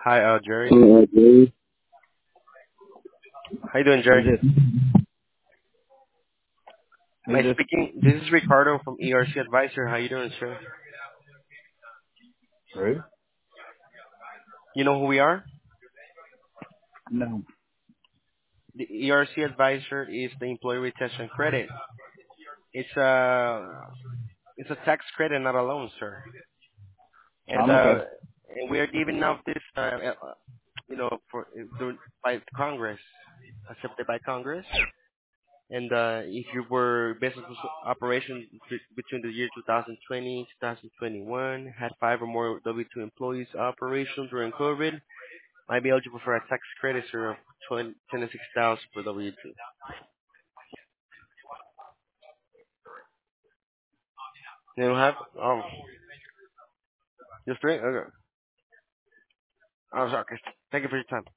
Hi, Jerry. Who's How you doing, Jerry? this? Am Who's I this? speaking? This is Ricardo from ERC Advisor. How you doing, sir? Sorry? You know who we are? No. The ERC Advisor is the Employee Retention Credit. It's a tax credit, not a loan, sir. And I'm okay. and we are giving out this, for by Congress, accepted by Congress. And if you were business operation between the year 2020 2021, had five or more W-2 employees operation during COVID, might be eligible for a tax credit, sir, of 26,000 for W-2. You don't have? Just three? Okay. Oh, sorry. Okay. Thank you for your time.